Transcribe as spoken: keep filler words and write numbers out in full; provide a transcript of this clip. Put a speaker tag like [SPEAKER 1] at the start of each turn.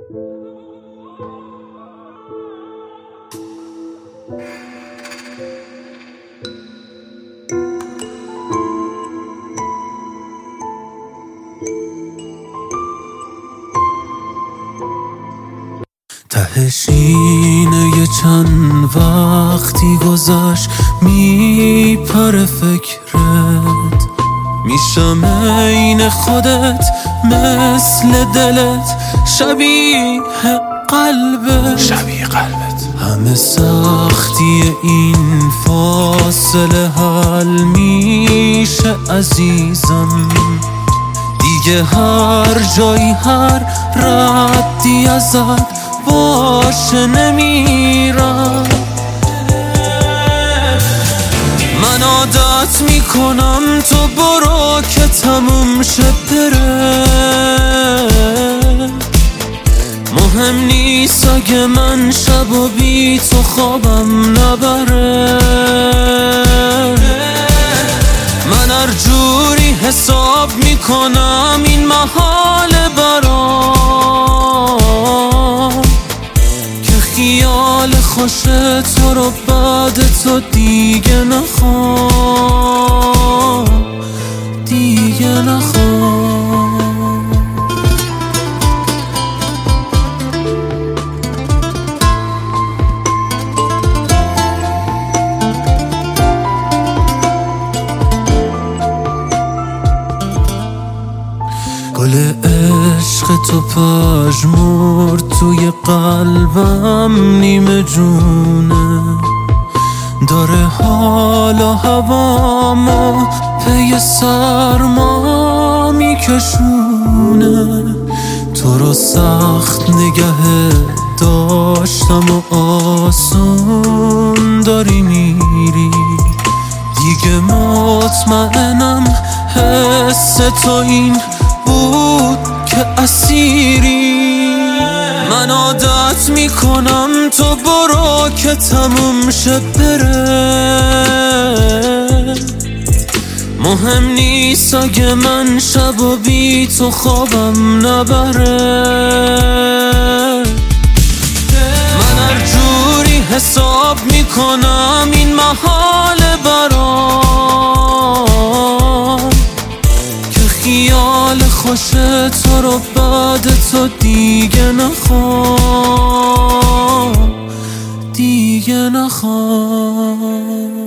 [SPEAKER 1] تهشینه یه چند وقتی گذشت میپره فکرت، میشم عین خودت مثل دلت شبیه قلبت شبیه قلبت همه سختی این فاصله حل میشه عزیزم، دیگه هر جایی هر ردی ازت باشه نمیرم. من عادت میکنم تو برو که تموم شه بره، مهم نیست اگه من شب و بی تو خوابم نبره. من هر جوری حساب میکنم این محال برام که خیال خوش تو رو بعد تو دیگه نخوام، دیگه نخوام. گل عشق تو پژمرد توی قلبم نیمه جونه، داره حال و هوامو پی سرما میکشونه. تو رو سخت نگه داشتم و آسون داری میری، دیگه مطمئنم حس تو این بود که اسیری. من عادت میکنم تو برو که تموم شه بره، مهم نیست اگه من شب و بی تو خوابم نبره. من هر جوری حساب میکنم این محال برام که خیال خوش تو رو بعد تو دیگه نخوام، دیگه نخوام.